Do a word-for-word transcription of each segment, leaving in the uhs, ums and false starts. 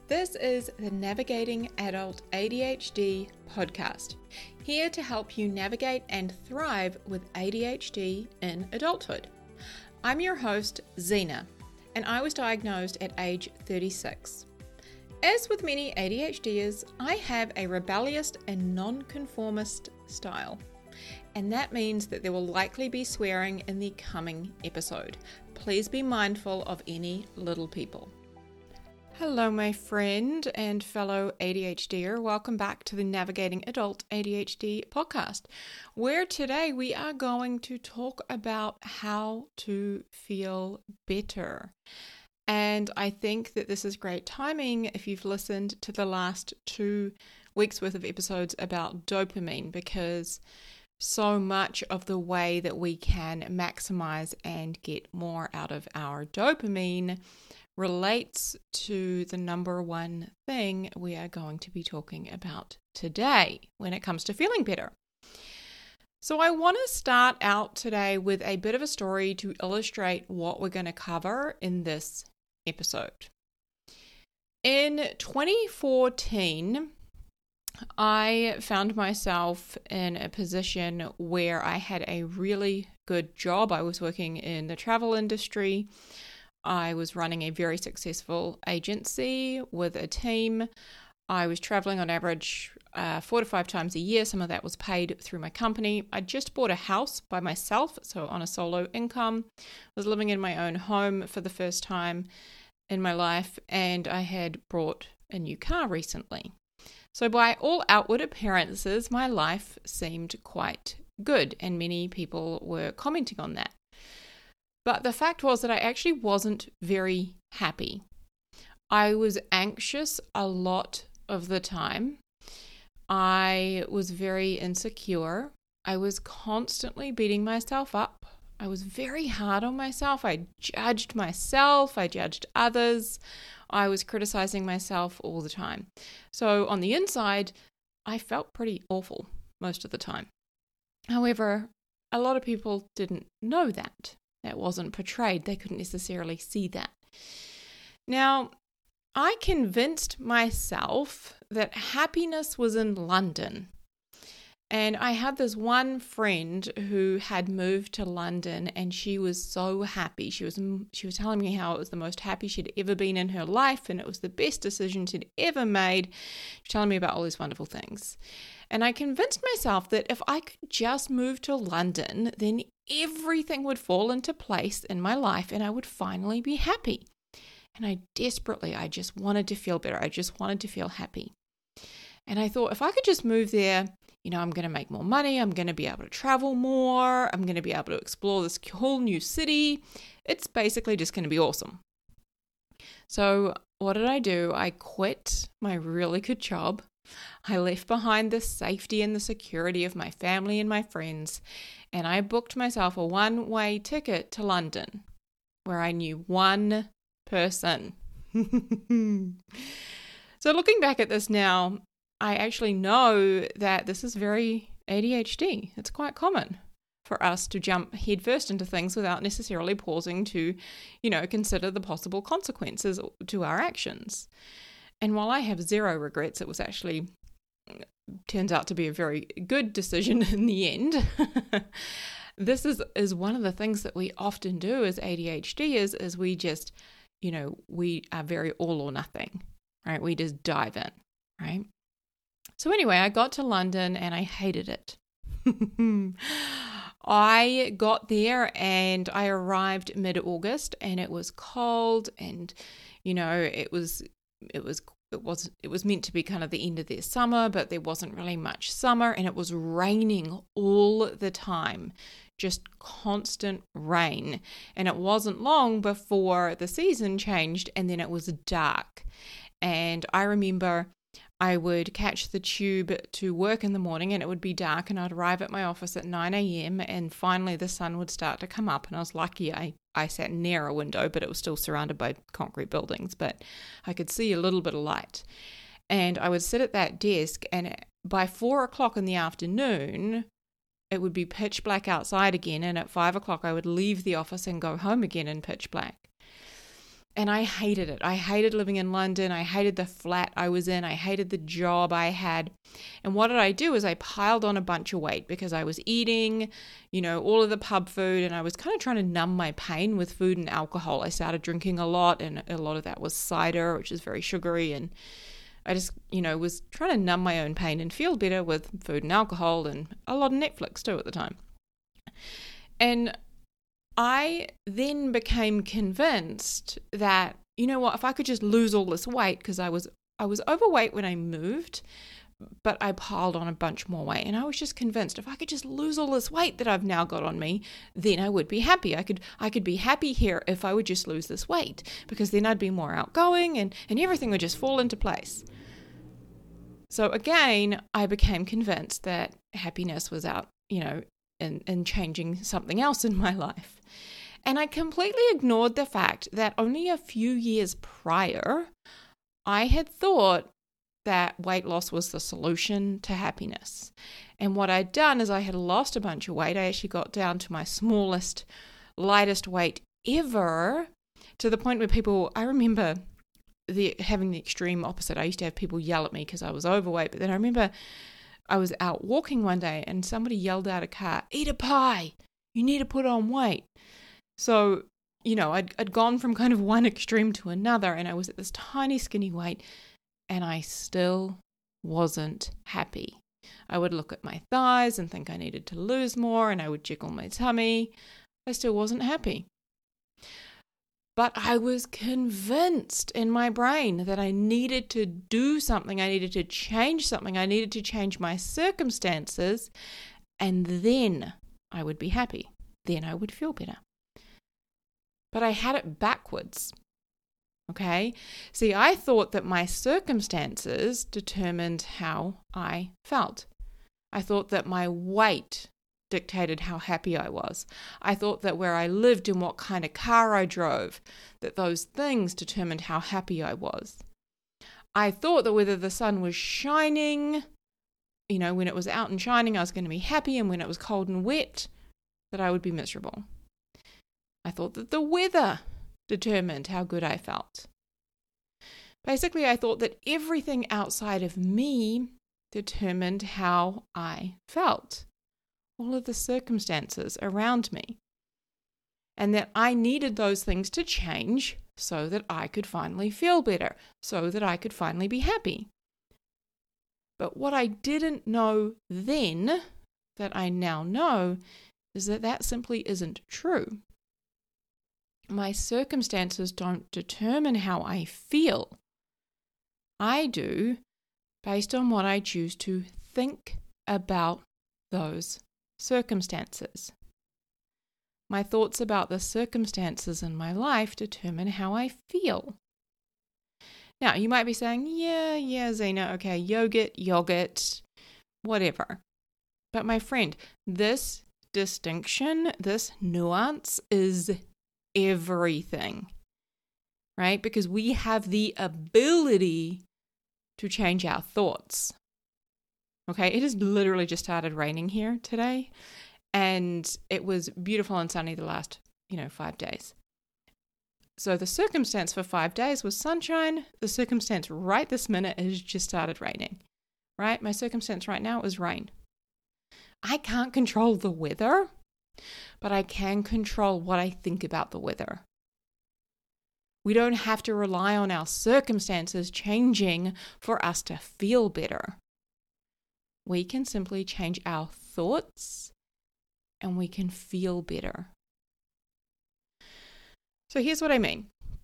This is the Navigating Adult A D H D podcast, here to help you navigate and thrive with A D H D in adulthood. I'm your host, Zena, and I was diagnosed at age thirty-six. As with many ADHDers, I have a rebellious and non-conformist style, and that means that there will likely be swearing in the coming episode. Please be mindful of any little people. Hello, my friend and fellow ADHDer. Welcome back to the Navigating Adult A D H D podcast, where today we are going to talk about how to feel better. And I think that this is great timing if you've listened to the last two weeks worth of episodes about dopamine, because so much of the way that we can maximize and get more out of our dopamine relates to the number one thing we are going to be talking about today when it comes to feeling better. So I want to start out today with a bit of a story to illustrate what we're going to cover in this episode. In twenty fourteen, I found myself in a position where I had a really good job. I was working in the travel industry. I was running a very successful agency with a team. I was traveling on average uh, four to five times a year. Some of that was paid through my company. I just bought a house by myself, so on a solo income. I was living in my own home for the first time in my life, and I had bought a new car recently. So by all outward appearances, my life seemed quite good, and many people were commenting on that. But the fact was that I actually wasn't very happy. I was anxious a lot of the time. I was very insecure. I was constantly beating myself up. I was very hard on myself. I judged myself. I judged others. I was criticizing myself all the time. So on the inside, I felt pretty awful most of the time. However, a lot of people didn't know that. That wasn't portrayed. They couldn't necessarily see that. Now, I convinced myself that happiness was in London. And I had this one friend who had moved to London, and she was so happy. She was she was telling me how it was the most happy she'd ever been in her life, and it was the best decision she'd ever made. She was telling me about all these wonderful things. And I convinced myself that if I could just move to London, then everything would fall into place in my life and I would finally be happy. And I desperately, I just wanted to feel better. I just wanted to feel happy. And I thought, if I could just move there, you know, I'm going to make more money. I'm going to be able to travel more. I'm going to be able to explore this whole new city. It's basically just going to be awesome. So what did I do? I quit my really good job. I left behind the safety and the security of my family and my friends, and I booked myself a one-way ticket to London, where I knew one person. So looking back at this now, I actually know that this is very A D H D. It's quite common for us to jump headfirst into things without necessarily pausing to, you know, consider the possible consequences to our actions. And while I have zero regrets, it was actually, turns out to be a very good decision in the end. This is, is one of the things that we often do as A D H D is, is we just, you know, we are very all or nothing, right? We just dive in, right? So anyway, I got to London and I hated it. I got there and I arrived mid-August and it was cold and, you know, it was It was it was it was meant to be kind of the end of their summer, but there wasn't really much summer, and it was raining all the time, just constant rain. And it wasn't long before the season changed, and then it was dark. And I remember I would catch the tube to work in the morning, and it would be dark, and I'd arrive at my office at nine a.m. and finally the sun would start to come up, and I was lucky I, I sat near a window, but it was still surrounded by concrete buildings, but I could see a little bit of light. And I would sit at that desk, and by four o'clock in the afternoon, it would be pitch black outside again, and at five o'clock I would leave the office and go home again in pitch black. And I hated it. I hated living in London. I hated the flat I was in. I hated the job I had. And what did I do is I piled on a bunch of weight because I was eating, you know, all of the pub food, and I was kind of trying to numb my pain with food and alcohol. I started drinking a lot, and a lot of that was cider, which is very sugary. And I just, you know, was trying to numb my own pain and feel better with food and alcohol, and a lot of Netflix too at the time. And I then became convinced that, you know what, if I could just lose all this weight, because I was I was overweight when I moved, but I piled on a bunch more weight. And I was just convinced if I could just lose all this weight that I've now got on me, then I would be happy. I could I could be happy here if I would just lose this weight, because then I'd be more outgoing and, and everything would just fall into place. So again, I became convinced that happiness was out, you know, in, in changing something else in my life. And I completely ignored the fact that only a few years prior, I had thought that weight loss was the solution to happiness. And what I'd done is I had lost a bunch of weight. I actually got down to my smallest, lightest weight ever, to the point where people, I remember the having the extreme opposite. I used to have people yell at me because I was overweight, but then I remember I was out walking one day and somebody yelled out of a car, "Eat a pie, you need to put on weight." So, you know, I'd, I'd gone from kind of one extreme to another, and I was at this tiny skinny weight, and I still wasn't happy. I would look at my thighs and think I needed to lose more, and I would jiggle my tummy. I still wasn't happy. But I was convinced in my brain that I needed to do something. I needed to change something. I needed to change my circumstances, and then I would be happy. Then I would feel better. But I had it backwards, okay? See, I thought that my circumstances determined how I felt. I thought that my weight dictated how happy I was. I thought that where I lived and what kind of car I drove, that those things determined how happy I was. I thought that whether the sun was shining, you know, when it was out and shining, I was going to be happy, and when it was cold and wet, that I would be miserable. I thought that the weather determined how good I felt. Basically, I thought that everything outside of me determined how I felt. All of the circumstances around me. And that I needed those things to change so that I could finally feel better, so that I could finally be happy. But what I didn't know then, that I now know, is that that simply isn't true. My circumstances don't determine how I feel. I do based on what I choose to think about those circumstances. My thoughts about the circumstances in my life determine how I feel. Now, you might be saying, yeah, yeah, Zena, okay, yogurt, yogurt, whatever. But my friend, this distinction, this nuance is everything, right? Because we have the ability to change our thoughts. Okay, it has literally just started raining here today, and it was beautiful and sunny the last, you know, five days. So the circumstance for five days was sunshine. The circumstance right this minute has just started raining, right? My circumstance right now is rain. I can't control the weather, but I can control what I think about the weather. We don't have to rely on our circumstances changing for us to feel better. We can simply change our thoughts and we can feel better. So here's what I mean.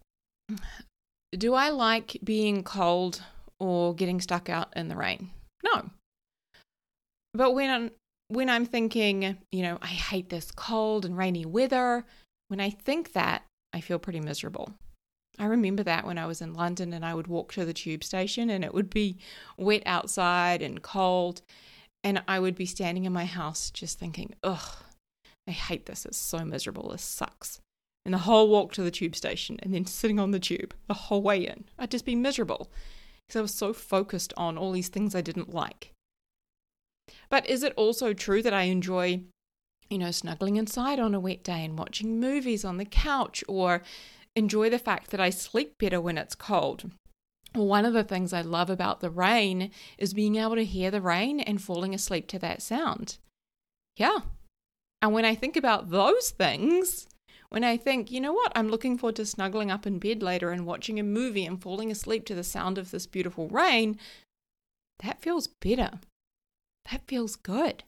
Do I like being cold or getting stuck out in the rain? No. But when I'm, when I'm thinking, you know, I hate this cold and rainy weather, when I think that, I feel pretty miserable. I remember that when I was in London and I would walk to the tube station and it would be wet outside and cold, and I would be standing in my house just thinking, ugh, I hate this. It's so miserable. This sucks. And the whole walk to the tube station and then sitting on the tube the whole way in, I'd just be miserable because I was so focused on all these things I didn't like. But is it also true that I enjoy, you know, snuggling inside on a wet day and watching movies on the couch, or enjoy the fact that I sleep better when it's cold. One of the things I love about the rain is being able to hear the rain and falling asleep to that sound. Yeah. And when I think about those things, when I think, you know what, I'm looking forward to snuggling up in bed later and watching a movie and falling asleep to the sound of this beautiful rain, that feels better. That feels good.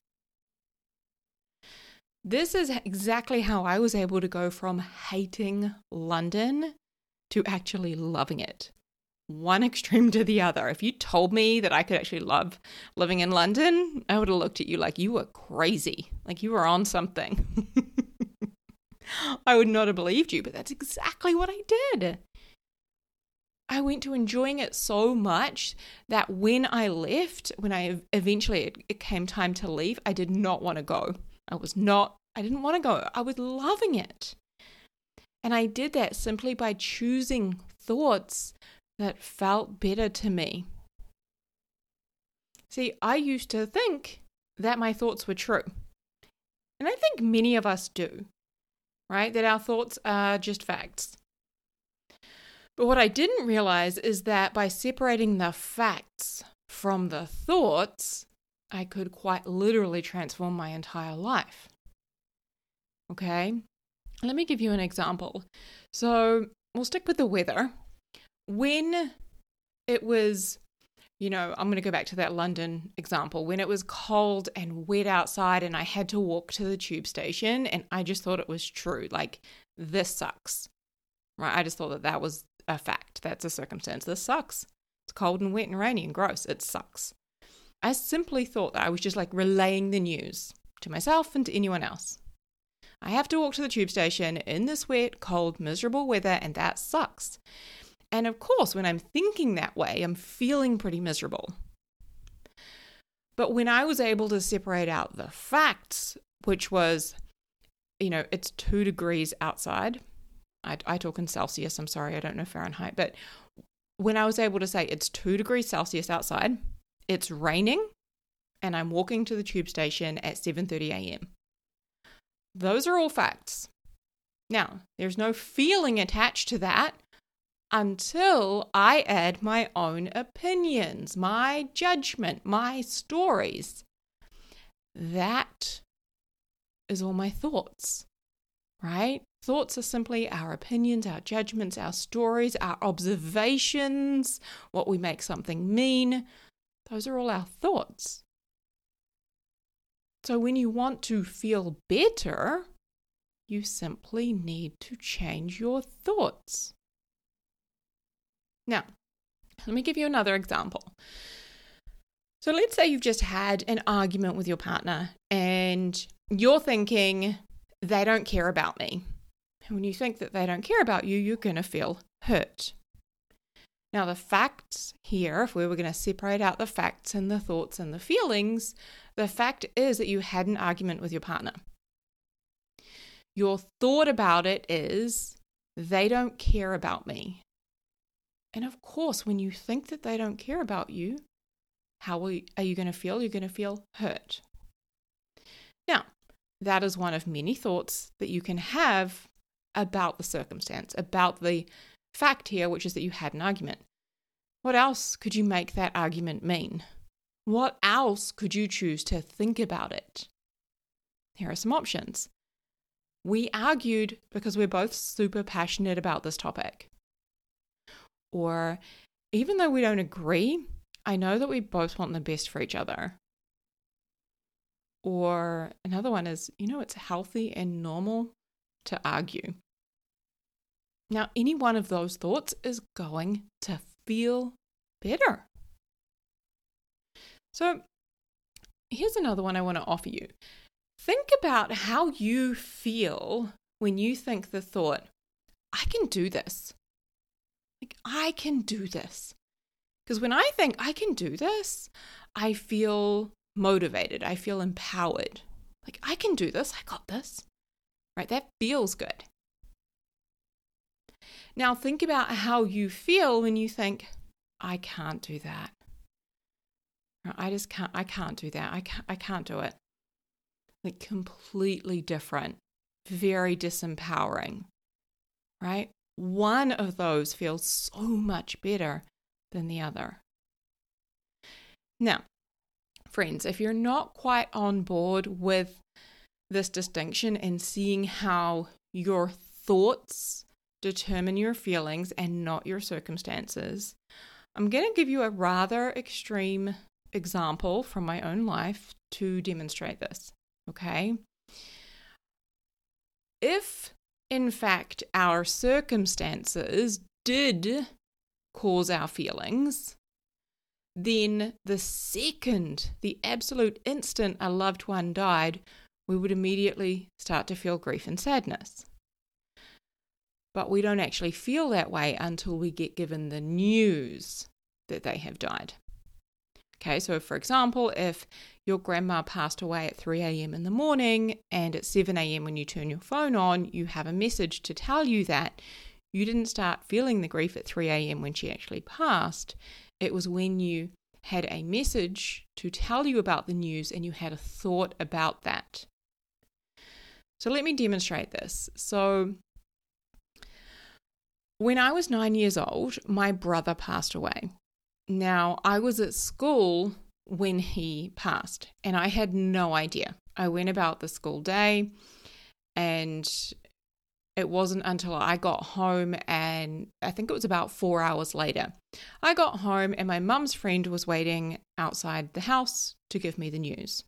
This is exactly how I was able to go from hating London to actually loving it. One extreme to the other. If you told me that I could actually love living in London, I would have looked at you like you were crazy, like you were on something. I would not have believed you, but that's exactly what I did. I went to enjoying it so much that when I left, when I eventually it, it came time to leave, I did not want to go. I was not, I didn't want to go. I was loving it. And I did that simply by choosing thoughts that felt better to me. See, I used to think that my thoughts were true. And I think many of us do, right? That our thoughts are just facts. But what I didn't realize is that by separating the facts from the thoughts, I could quite literally transform my entire life. Okay? Let me give you an example. So we'll stick with the weather. When it was, you know, I'm going to go back to that London example, when it was cold and wet outside and I had to walk to the tube station and I just thought it was true, like this sucks, right? I just thought that that was a fact. That's a circumstance. This sucks. It's cold and wet and rainy and gross. It sucks. I simply thought that I was just like relaying the news to myself and to anyone else. I have to walk to the tube station in this wet, cold, miserable weather and that sucks. And of course, when I'm thinking that way, I'm feeling pretty miserable. But when I was able to separate out the facts, which was, you know, it's two degrees outside. I, I talk in Celsius. I'm sorry, I don't know Fahrenheit. But when I was able to say it's two degrees Celsius outside, it's raining, and I'm walking to the tube station at seven thirty a.m. Those are all facts. Now, there's no feeling attached to that until I add my own opinions, my judgment, my stories. That is all my thoughts, right? Thoughts are simply our opinions, our judgments, our stories, our observations, what we make something mean. Those are all our thoughts. So when you want to feel better, you simply need to change your thoughts. Now, let me give you another example. So let's say you've just had an argument with your partner and you're thinking, they don't care about me. And when you think that they don't care about you, you're going to feel hurt. Now, the facts here, if we were going to separate out the facts and the thoughts and the feelings, the fact is that you had an argument with your partner. Your thought about it is, they don't care about me. And of course, when you think that they don't care about you, how are you going to feel? You're going to feel hurt. Now, that is one of many thoughts that you can have about the circumstance, about the fact here, which is that you had an argument. What else could you make that argument mean? What else could you choose to think about it? Here are some options. We argued because we're both super passionate about this topic. Or even though we don't agree, I know that we both want the best for each other. Or another one is, you know, it's healthy and normal to argue. Now, any one of those thoughts is going to feel better. So here's another one I want to offer you. Think about how you feel when you think the thought, I can do this. Like, I can do this. Because when I think I can do this, I feel motivated. I feel empowered. Like, I can do this. I got this. Right? That feels good. Now think about how you feel when you think, I can't do that. I just can't, I can't do that. I can't, I can't do it. Like, completely different, very disempowering, right? one of those feels so much better than the other. Now, friends, if you're not quite on board with this distinction and seeing how your thoughts determine your feelings and not your circumstances, I'm going to give you a rather extreme example from my own life to demonstrate this, okay? If, in fact, our circumstances did cause our feelings, then the second, the absolute instant a loved one died, we would immediately start to feel grief and sadness. But we don't actually feel that way until we get given the news that they have died. Okay, so for example, if your grandma passed away at three a.m. in the morning and at seven a.m. when you turn your phone on, you have a message to tell you that you didn't start feeling the grief at three a.m. when she actually passed. It was when you had a message to tell you about the news and you had a thought about that. So let me demonstrate this. So when I was nine years old, my brother passed away. Now, I was at school when he passed, and I had no idea. I went about the school day, and it wasn't until I got home, and I think it was about four hours later. I got home, and my mum's friend was waiting outside the house to give me the news.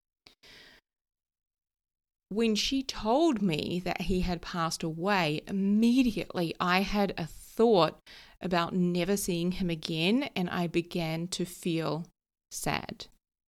When she told me that he had passed away, immediately I had a thought about never seeing him again, and I began to feel sad.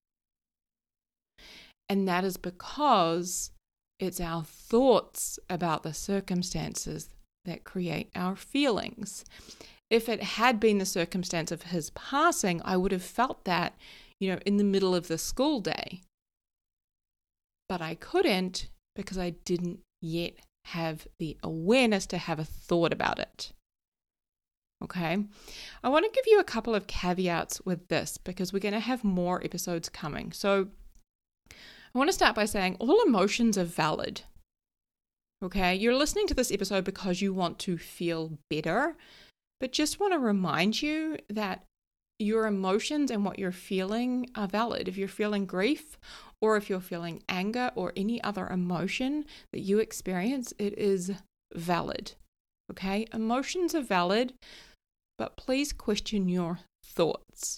And that is because it's our thoughts about the circumstances that create our feelings. If it had been the circumstance of his passing, I would have felt that, you know, in the middle of the school day. But I couldn't because I didn't yet have the awareness to have a thought about it. Okay, I want to give you a couple of caveats with this because we're going to have more episodes coming. So I want to start by saying all emotions are valid. Okay, you're listening to this episode because you want to feel better, but just want to remind you that your emotions and what you're feeling are valid. If you're feeling grief or if you're feeling anger or any other emotion that you experience, it is valid. Okay, emotions are valid. But please question your thoughts.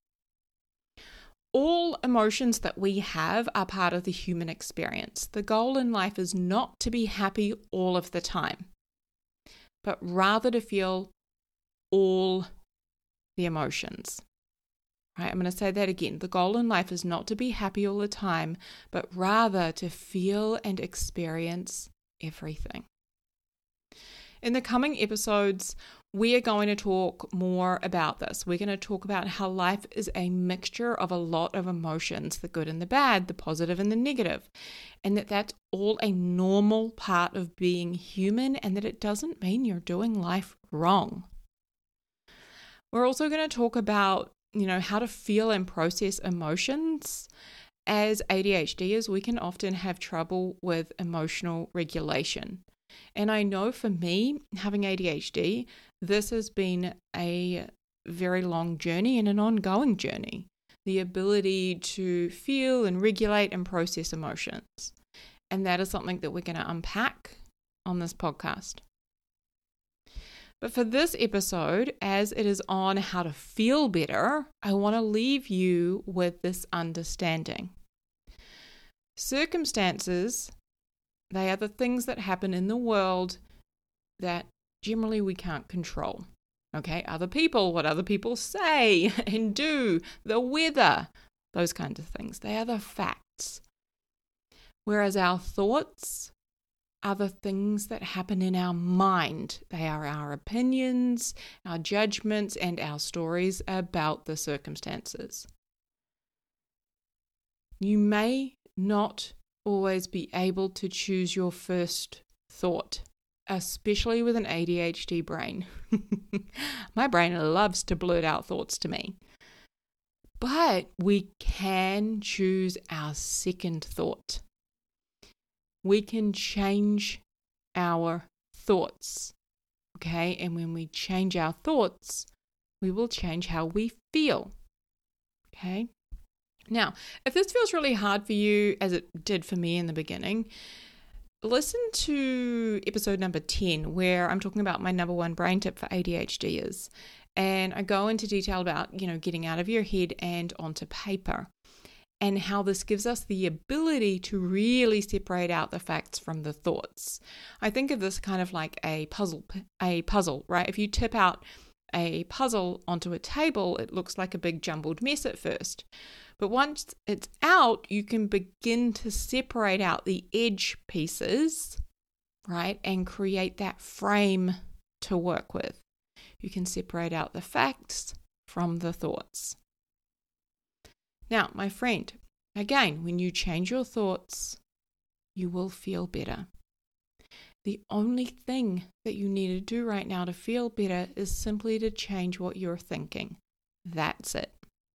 All emotions that we have are part of the human experience. The goal in life is not to be happy all of the time, but rather to feel all the emotions. Right? I'm going to say that again. The goal in life is not to be happy all the time, but rather to feel and experience everything. In the coming episodes, we are going to talk more about this. We're going to talk about how life is a mixture of a lot of emotions, the good and the bad, the positive and the negative, and that that's all a normal part of being human and that it doesn't mean you're doing life wrong. We're also going to talk about, you know, how to feel and process emotions. As A D H Ders, we can often have trouble with emotional regulation. And I know for me, having A D H D, this has been a very long journey and an ongoing journey. The ability to feel and regulate and process emotions. And that is something that we're going to unpack on this podcast. But for this episode, as it is on how to feel better, I want to leave you with this understanding. Circumstances, they are the things that happen in the world that generally we can't control. Okay, other people, what other people say and do, the weather, those kinds of things. They are the facts. Whereas our thoughts are the things that happen in our mind. They are our opinions, our judgments, and our stories about the circumstances. You may not always be able to choose your first thought, especially with an A D H D brain. My brain loves to blurt out thoughts to me. But we can choose our second thought. We can change our thoughts. Okay, and when we change our thoughts, we will change how we feel. Okay. Now, if this feels really hard for you, as it did for me in the beginning, listen to episode number ten, where I'm talking about my number one brain tip for A D H D is, and I go into detail about, you know, getting out of your head and onto paper, and how this gives us the ability to really separate out the facts from the thoughts. I think of this kind of like a puzzle, a puzzle, right? If you tip out a puzzle onto a table, it looks like a big jumbled mess at first. But once it's out, you can begin to separate out the edge pieces, right? And create that frame to work with. You can separate out the facts from the thoughts. Now, my friend, again, when you change your thoughts, you will feel better. The only thing that you need to do right now to feel better is simply to change what you're thinking. That's it.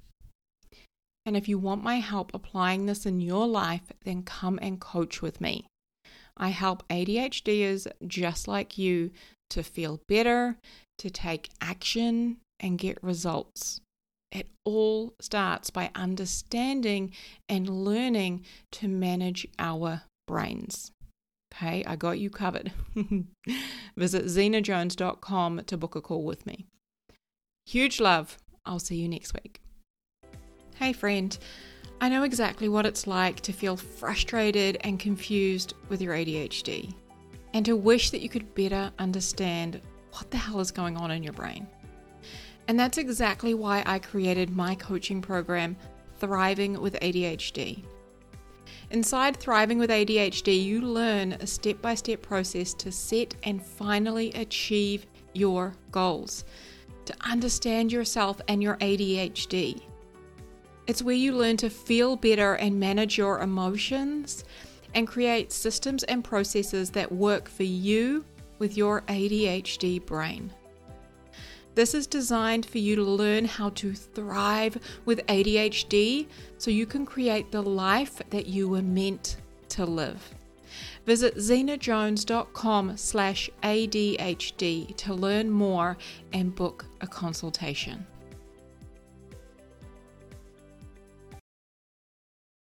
And if you want my help applying this in your life, then come and coach with me. I help ADHDers just like you to feel better, to take action, and get results. It all starts by understanding and learning to manage our brains. Okay, I got you covered. Visit zena jones dot com to book a call with me. Huge love. I'll see you next week. Hey friend, I know exactly what it's like to feel frustrated and confused with your A D H D, and to wish that you could better understand what the hell is going on in your brain. And that's exactly why I created my coaching program, Thriving with A D H D. Inside Thriving with A D H D, you learn a step-by-step process to set and finally achieve your goals, to understand yourself and your A D H D. It's where you learn to feel better and manage your emotions and create systems and processes that work for you with your A D H D brain. This is designed for you to learn how to thrive with A D H D so you can create the life that you were meant to live. Visit zena jones dot com slash A D H D to learn more and book a consultation.